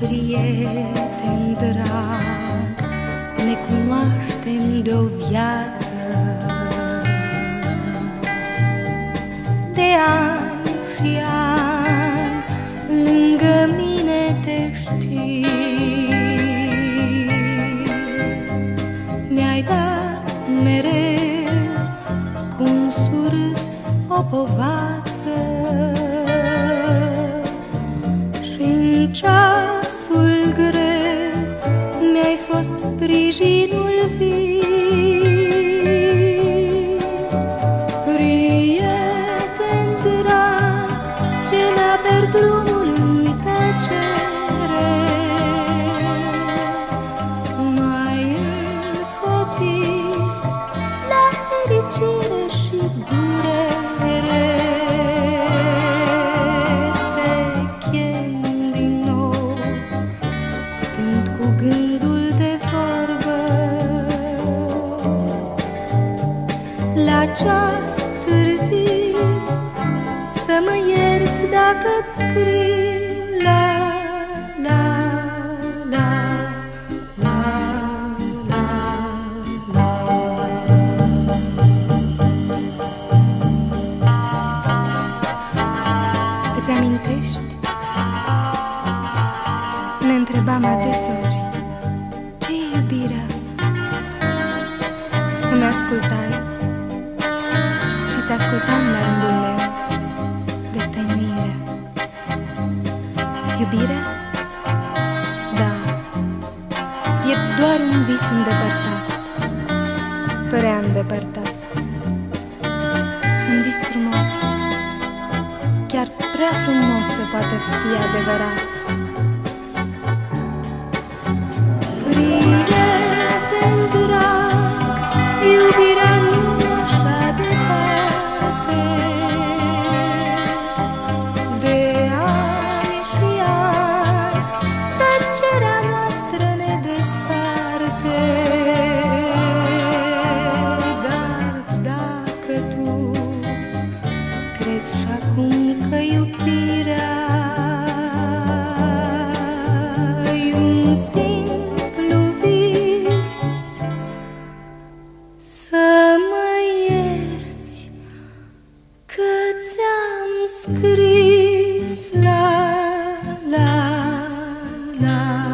prieten drag, ne cunoaștem de o viață, de ani și ani, lângă mine te știi. Mi-ai dat mereu cu un surâs o povață și în ceasul greu mi-ai fost sprijinul viu. Prieten drag, ce mi-a drumul în tăcere, m-ai însoțit la fericire și durere. Te chem din nou, stând cu gândul de vorbă, la ceas târziu, să mă ierți dacă-ți scriu. La, la, la, la, la, la. Îți amintești? Ne întrebam adeseori, ce-i iubirea? Îmi ascultai și-ți ascultam la rândul meu destăinuirea. Iubirea? Da, e doar un vis îndepărtat, părea îndepărtat. Un vis frumos, chiar prea frumos să poată fi adevărat. Prieten drag, iubirea nu e așa departe, de ani și ani tăcerea noastră ne desparte. Dar dacă tu crezi și acum că iubirea e un simplu vis, să mă ierți că ți-am scris. La, la, la.